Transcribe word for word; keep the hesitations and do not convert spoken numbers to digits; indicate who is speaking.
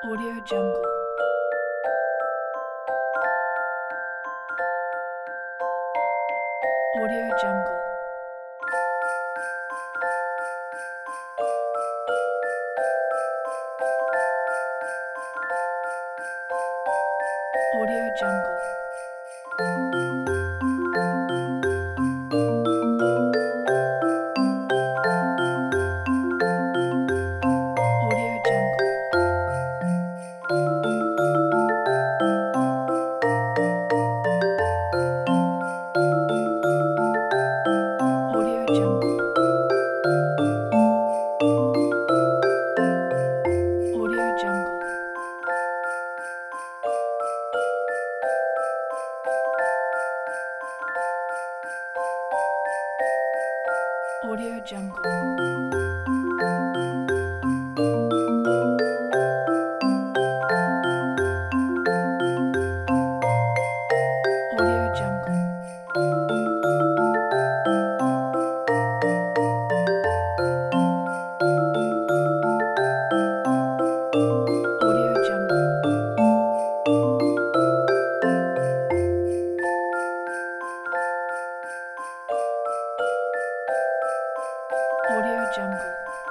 Speaker 1: Audio Jungle. Audio Jungle. Audio Jungle. Audio Jungle. Audio Jungle. Audio Jungle. Audio Jungle. Audio Jungle. Audio Jungle. Audio Jungle.